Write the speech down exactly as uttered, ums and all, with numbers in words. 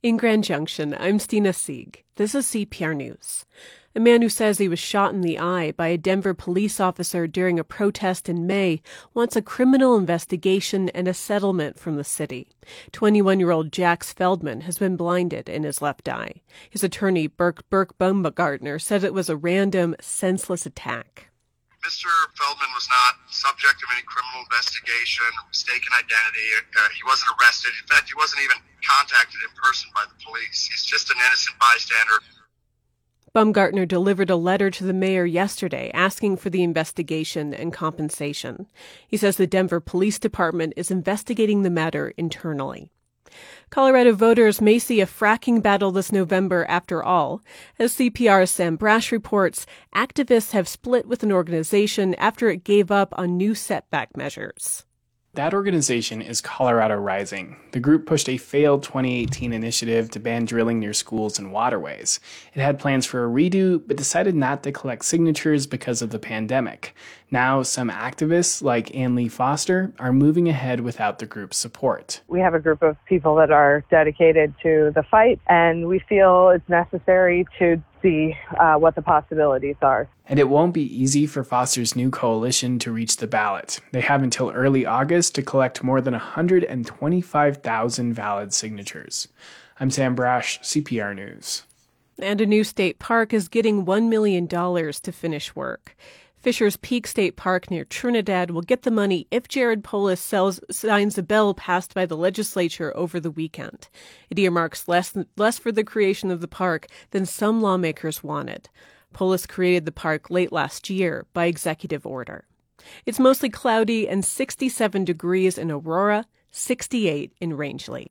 In Grand Junction, I'm Stina Sieg. This is C P R News. A man who says he was shot in the eye by a Denver police officer during a protest in May wants a criminal investigation and a settlement from the city. twenty-one-year-old Jax Feldman has been blinded in his left eye. His attorney, Burke Burke Baumgartner, said it was a random, senseless attack. Mister Feldman was not subject of any criminal investigation or mistaken identity. Uh, he wasn't arrested. In fact, he wasn't even contacted in person by the police. He's just an innocent bystander. Baumgartner delivered a letter to the mayor yesterday asking for the investigation and compensation. He says the Denver Police Department is investigating the matter internally. Colorado voters may see a fracking battle this November after all. As C P R's Sam Brash reports, activists have split with an organization after it gave up on new setback measures. That organization is Colorado Rising. The group pushed a failed twenty eighteen initiative to ban drilling near schools and waterways. It had plans for a redo, but decided not to collect signatures because of the pandemic. Now, some activists, like Ann Lee Foster, are moving ahead without the group's support. We have a group of people that are dedicated to the fight, and we feel it's necessary to see uh, what the possibilities are. And it won't be easy for Foster's new coalition to reach the ballot. They have until early August to collect more than one hundred twenty-five thousand valid signatures. I'm Sam Brash, C P R News. And a new state park is getting one million dollars to finish work. Fisher's Peak State Park near Trinidad will get the money if Jared Polis sells, signs a bill passed by the legislature over the weekend. It earmarks less, less for the creation of the park than some lawmakers wanted. Polis created the park late last year by executive order. It's mostly cloudy and sixty-seven degrees in Aurora, sixty-eight in Rangeley.